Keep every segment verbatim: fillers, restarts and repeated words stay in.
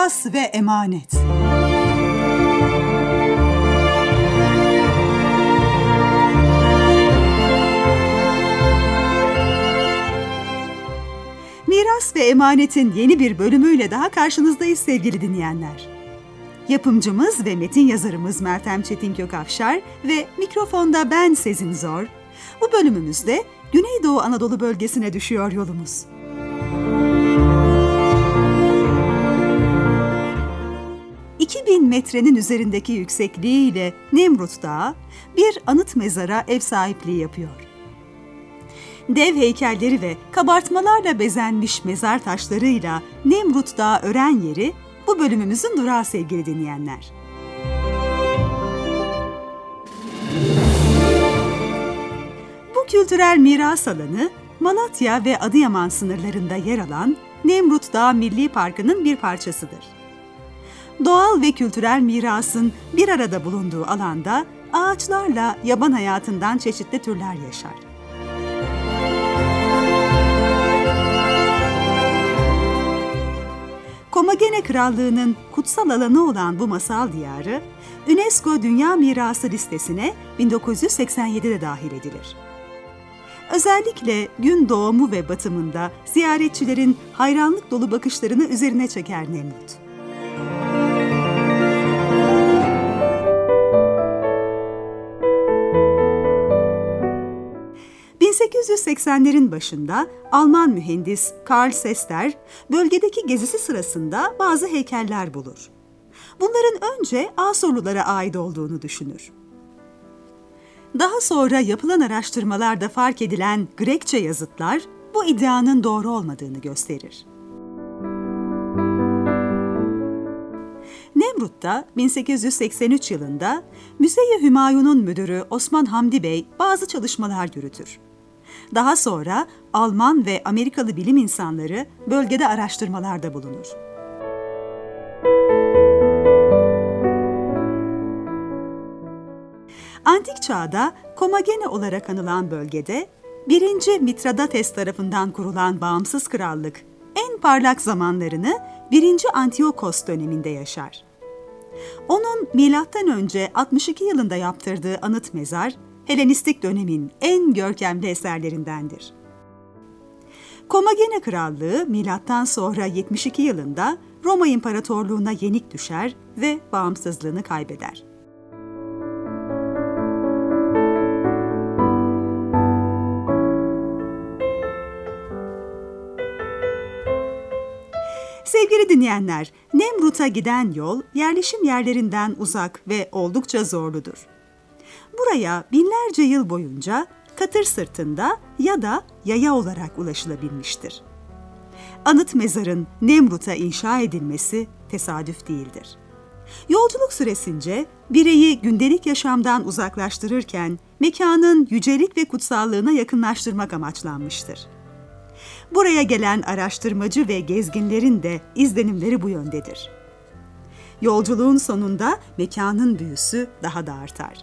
Miras ve emanet. Miras ve emanetin yeni bir bölümüyle daha karşınızdayız sevgili dinleyenler. Yapımcımız ve metin yazarımız Meltem Çetin Kökafşar ve mikrofonda ben Sezin Zor. Bu bölümümüzde Güneydoğu Anadolu bölgesine düşüyor yolumuz. iki bin metrenin üzerindeki yüksekliğiyle Nemrut Dağı bir anıt mezara ev sahipliği yapıyor. Dev heykelleri ve kabartmalarla bezenmiş mezar taşlarıyla Nemrut Dağı ören yeri bu bölümümüzün durağı sevgili dinleyenler. Bu kültürel miras alanı Malatya ve Adıyaman sınırlarında yer alan Nemrut Dağı Milli Parkı'nın bir parçasıdır. Doğal ve kültürel mirasın bir arada bulunduğu alanda ağaçlarla yaban hayatından çeşitli türler yaşar. Komagene Krallığı'nın kutsal alanı olan bu masal diyarı, UNESCO Dünya Mirası listesine bin dokuz yüz seksen yedide dahil edilir. Özellikle gün doğumu ve batımında ziyaretçilerin hayranlık dolu bakışlarını üzerine çeker Nemrut. bin sekiz yüz seksenlerin başında Alman mühendis Karl Sester, bölgedeki gezisi sırasında bazı heykeller bulur. Bunların önce Asurlulara ait olduğunu düşünür. Daha sonra yapılan araştırmalarda fark edilen Grekçe yazıtlar bu iddianın doğru olmadığını gösterir. Nemrut'ta bin sekiz yüz seksen üç yılında Müze-i Hümayun'un müdürü Osman Hamdi Bey bazı çalışmalar yürütür. Daha sonra Alman ve Amerikalı bilim insanları bölgede araştırmalarda bulunur. Antik çağda Komagene olarak anılan bölgede birinci. Mitradates tarafından kurulan bağımsız krallık en parlak zamanlarını birinci. Antiyokos döneminde yaşar. Onun milattan önce altmış iki yılında yaptırdığı anıt mezar, Helenistik dönemin en görkemli eserlerindendir. Komagene Krallığı milattan sonra yetmiş iki yılında Roma İmparatorluğu'na yenik düşer ve bağımsızlığını kaybeder. Sevgili dinleyenler, Nemrut'a giden yol yerleşim yerlerinden uzak ve oldukça zorludur. Buraya binlerce yıl boyunca katır sırtında ya da yaya olarak ulaşılabilmiştir. Anıt mezarın Nemrut'a inşa edilmesi tesadüf değildir. Yolculuk süresince bireyi gündelik yaşamdan uzaklaştırırken mekanın yücelik ve kutsallığına yakınlaştırmak amaçlanmıştır. Buraya gelen araştırmacı ve gezginlerin de izlenimleri bu yöndedir. Yolculuğun sonunda mekanın büyüsü daha da artar.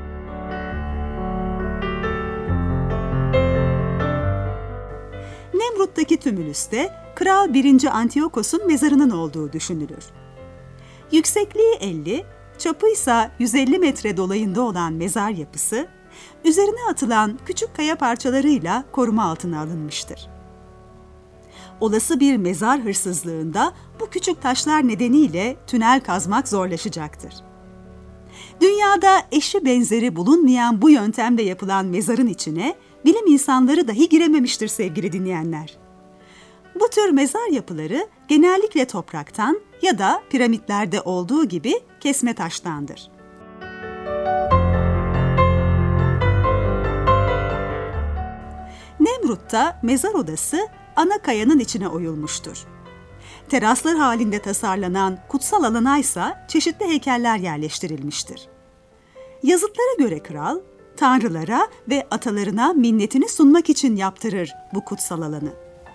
Nemrut'taki tümülüste Kral birinci. Antiyokos'un mezarının olduğu düşünülür. Yüksekliği elli, çapı ise yüz elli metre dolayında olan mezar yapısı, üzerine atılan küçük kaya parçalarıyla koruma altına alınmıştır. Olası bir mezar hırsızlığında bu küçük taşlar nedeniyle tünel kazmak zorlaşacaktır. Dünyada eşi benzeri bulunmayan bu yöntemle yapılan mezarın içine bilim insanları dahi girememiştir sevgili dinleyenler. Bu tür mezar yapıları genellikle topraktan ya da piramitlerde olduğu gibi kesme taştandır. Nemrut'ta mezar odası ana kayanın içine oyulmuştur. Teraslar halinde tasarlanan kutsal alana ise çeşitli heykeller yerleştirilmiştir. Yazıtlara göre kral, tanrılara ve atalarına minnetini sunmak için yaptırır bu kutsal alanı.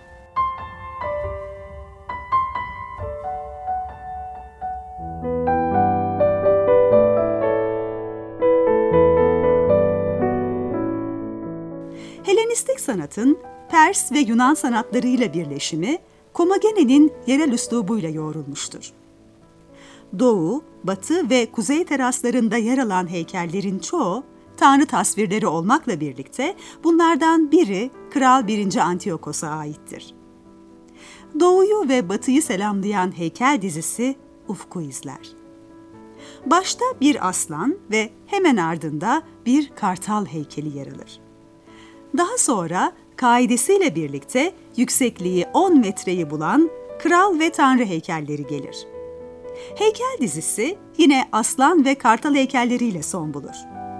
Helenistik sanatın Pers ve Yunan sanatlarıyla birleşimi, Komagene'nin yerel üslubuyla yoğrulmuştur. Doğu, batı ve kuzey teraslarında yer alan heykellerin çoğu, tanrı tasvirleri olmakla birlikte bunlardan biri Kral birinci. Antiyokos'a aittir. Doğuyu ve batıyı selamlayan heykel dizisi ufku izler. Başta bir aslan ve hemen ardında bir kartal heykeli yer alır. Daha sonra kaidesiyle birlikte yüksekliği on metreyi bulan kral ve tanrı heykelleri gelir. Heykel dizisi yine aslan ve kartal heykelleriyle son bulur.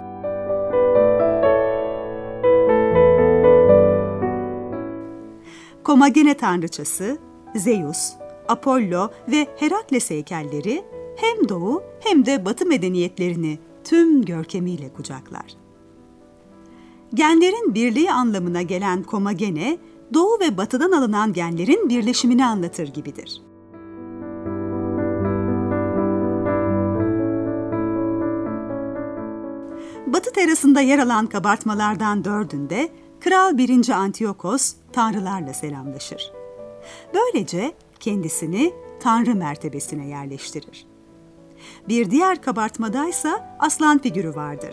Komagene tanrıçası, Zeus, Apollo ve Herakles heykelleri hem doğu hem de batı medeniyetlerini tüm görkemiyle kucaklar. Genlerin birliği anlamına gelen komagene, doğu ve batıdan alınan genlerin birleşimini anlatır gibidir. Batı terasında yer alan kabartmalardan dördünde Kral birinci. Antiyokos tanrılarla selamlaşır. Böylece kendisini tanrı mertebesine yerleştirir. Bir diğer kabartmadaysa aslan figürü vardır.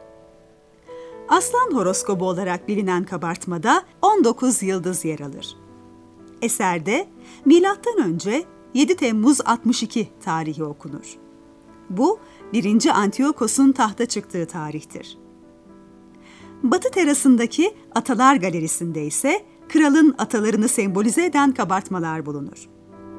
Aslan horoskobu olarak bilinen kabartmada on dokuz yıldız yer alır. Eserde milattan önce yedi Temmuz altmış iki tarihi okunur. Bu, birinci. Antiyokos'un tahta çıktığı tarihtir. Batı terasındaki Atalar Galerisi'nde ise kralın atalarını sembolize eden kabartmalar bulunur.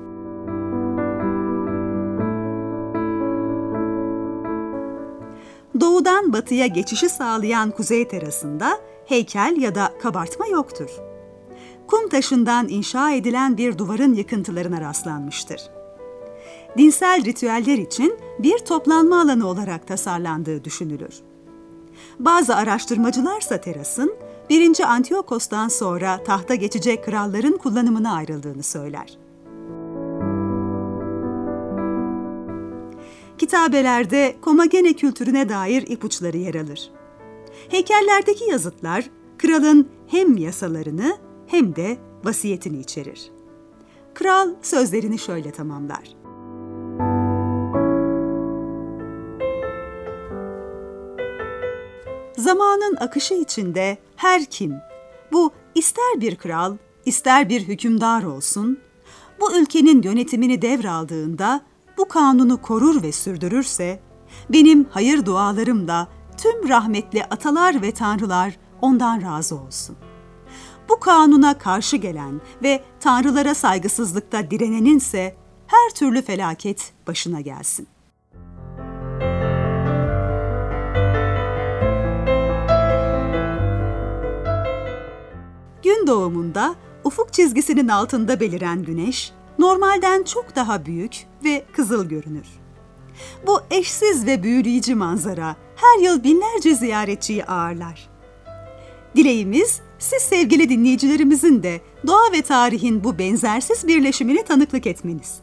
Doğudan batıya geçişi sağlayan kuzey terasında heykel ya da kabartma yoktur. Kum taşından inşa edilen bir duvarın yıkıntılarına rastlanmıştır. Dinsel ritüeller için bir toplanma alanı olarak tasarlandığı düşünülür. Bazı araştırmacılarsa terasın, birinci. Antiyokos'tan sonra tahta geçecek kralların kullanımına ayrıldığını söyler. Kitabelerde komagene kültürüne dair ipuçları yer alır. Heykellerdeki yazıtlar, kralın hem yasalarını hem de vasiyetini içerir. Kral sözlerini şöyle tamamlar. Zamanın akışı içinde her kim, bu ister bir kral, ister bir hükümdar olsun, bu ülkenin yönetimini devraldığında bu kanunu korur ve sürdürürse, benim hayır dualarımla tüm rahmetli atalar ve tanrılar ondan razı olsun. Bu kanuna karşı gelen ve tanrılara saygısızlıkta direneninse her türlü felaket başına gelsin. Gün doğumunda ufuk çizgisinin altında beliren güneş, normalden çok daha büyük ve kızıl görünür. Bu eşsiz ve büyüleyici manzara her yıl binlerce ziyaretçiyi ağırlar. Dileğimiz, siz sevgili dinleyicilerimizin de doğa ve tarihin bu benzersiz birleşimine tanıklık etmeniz.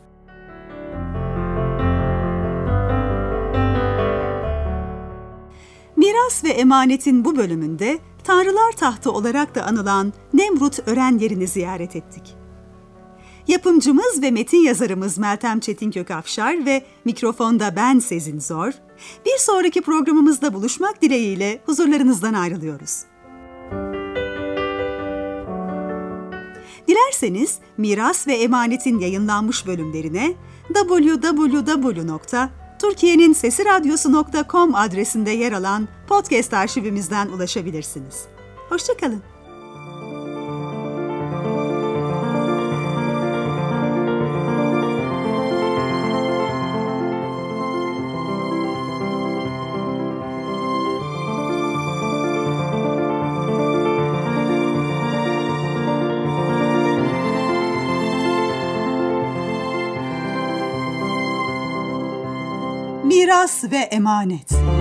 Miras ve emanetin bu bölümünde Tanrılar Tahtı olarak da anılan Nemrut Ören yerini ziyaret ettik. Yapımcımız ve metin yazarımız Meltem Çetinkök Afşar ve mikrofonda ben Sezin Zor, bir sonraki programımızda buluşmak dileğiyle huzurlarınızdan ayrılıyoruz. Dilerseniz Miras ve Emanet'in yayınlanmış bölümlerine double-u double-u double-u nokta türkiye'nin sesi radyosu nokta com adresinde yer alan podcast arşivimizden ulaşabilirsiniz. Hoşça kalın. Miras ve Emanet.